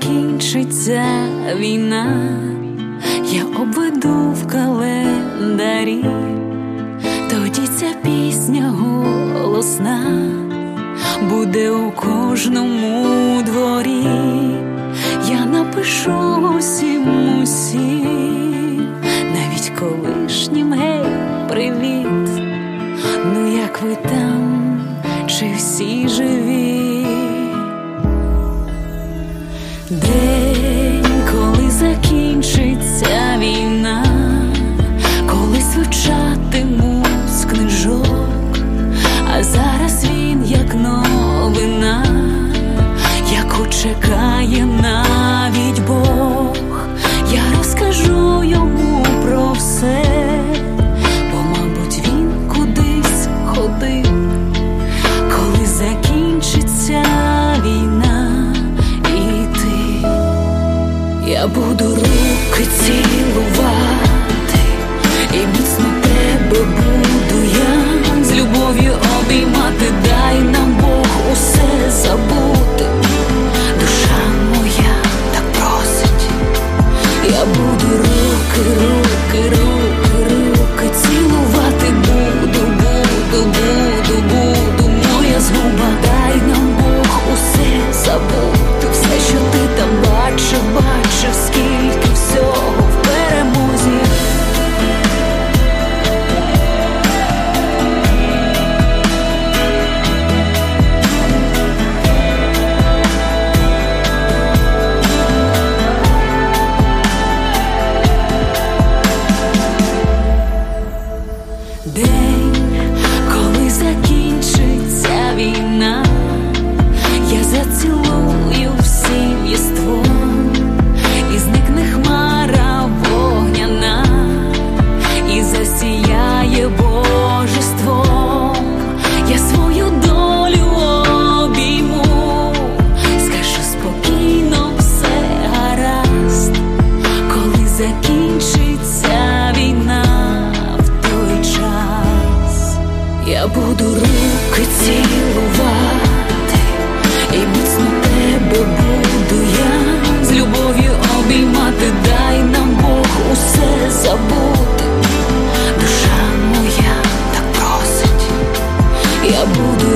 закінчиться війна, я обведу в календарі, тоді ця пісня голосна буде у кожному дворі. Я напишу усім, навіть колишнім, гей, привіт. Ну як ви там, чи всі живі? День, коли закінчиться війна, коли звучатимуть з книжок, а зараз він як новина, яку чекає навіть Бог. Я розкажу йому про все, бо, мабуть, він кудись ходив, коли закінчиться війна. І ти, я буду руки цілувати, і міцно тебе буду я з любов'ю обіймати. Дай нам Бог усе забути, душа моя так просить. Я буду руки, руки, руки, руки цілувати, буду, моя згуба. Дай нам Бог усе забути, все, що ти там бачив, скільки всього в перемозі. День, коли закінчиться війна, я зацілую всім єством, і зникне хмара вогняна, і засіяє божеством. Я свою долю обійму, скажу спокійно, все гаразд, коли закінчиться війна. Я буду руки цілувати, і міцно тебе буду я з любов'ю обіймати. Дай нам Бог усе забути, душа моя так просить. Я буду